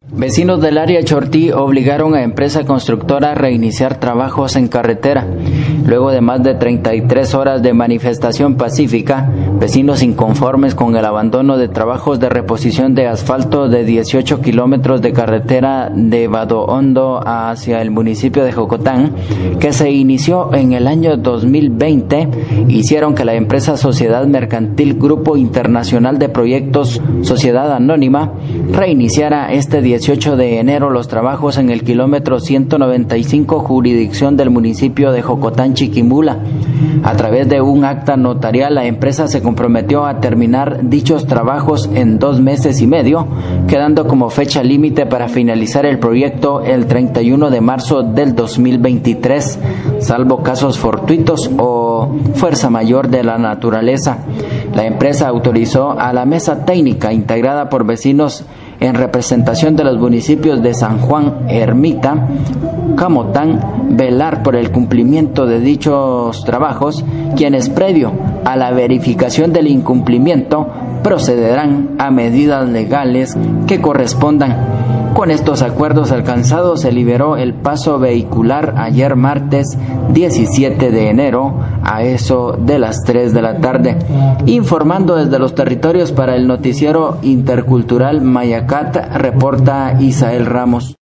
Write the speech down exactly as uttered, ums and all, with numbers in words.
Vecinos del área Chortí obligaron a empresa constructora a reiniciar trabajos en carretera. Luego de más de treinta y tres horas de manifestación pacífica, vecinos inconformes con el abandono de trabajos de reposición de asfalto de dieciocho kilómetros de carretera de Vado Hondo hacia el municipio de Jocotán, que se inició en el año dos mil veinte, hicieron que la empresa Sociedad Mercantil Grupo Internacional de Proyectos Sociedad Anónima reiniciara este dieciocho de enero los trabajos en el kilómetro ciento noventa y cinco, jurisdicción del municipio de Jocotán, Chiquimula. A través de un acta notarial, la empresa se comprometió a terminar dichos trabajos en dos meses y medio, quedando como fecha límite para finalizar el proyecto el treinta y uno de marzo del dos mil veintitrés, salvo casos fortuitos o fuerza mayor de la naturaleza. La empresa autorizó a la mesa técnica integrada por vecinos en representación de los municipios de San Juan, Ermita, Camotán, velar por el cumplimiento de dichos trabajos, quienes previo a la verificación del incumplimiento procederán a medidas legales que correspondan. Con estos acuerdos alcanzados se liberó el paso vehicular ayer martes diecisiete de enero a eso de las tres de la tarde. Informando desde los territorios para el noticiero intercultural Mayacat, reporta Isael Ramos.